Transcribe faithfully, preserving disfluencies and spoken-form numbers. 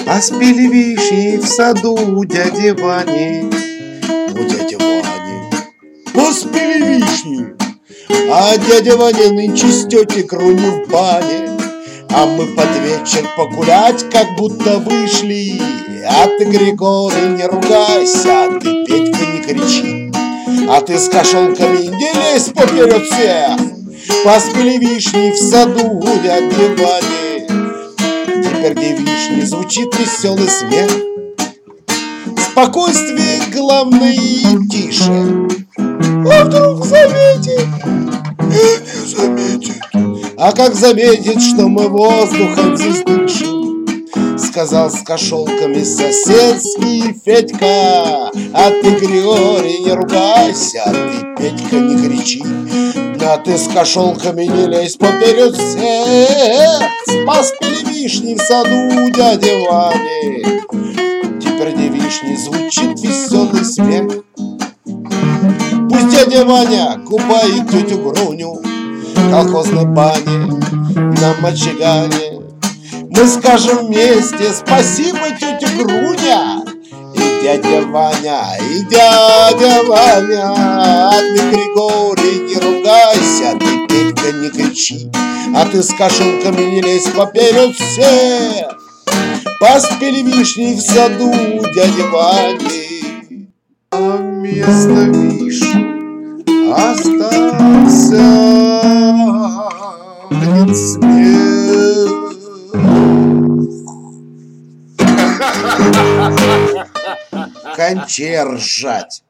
А спели вишни в саду у дяди Вани. У дяди Вани. А спели вишни. А дядя Ваня нынче с тетей Грунью в бане. А мы под вечер погулять как будто вышли. А ты, Григорий, не ругайся, а ты, Петька, не кричи. А ты с кошелками не лезь поперед всех. Поспели вишни в саду у дяди Вани. Теперь где вишни звучит веселый смех. Спокойствие главное и тише. А вдруг заметит? Не заметит. А как заметит, что мы воздухом здесь дышим? Сказал с кошелками соседский Федька. А ты, Григорий, не ругайся, а ты, Петька, не кричи. А ты с кошелками не лезь поперед всех. Поспели вишни в саду у дяди Вани. Теперь где вишни звучит веселый смех. Пусть дядя Ваня купает тетю Груню в колхозной бане на мочегане. Мы скажем вместе спасибо, тетя Груня. И дядя Ваня, и дядя Ваня. А ты, Григорий, не ругайся, а ты, Петька, не кричи. А ты с кошелками не лезь поперед всех. Поспели вишни в саду у дяди Вани. А вместо вишни остался один смех. Кончай ржать.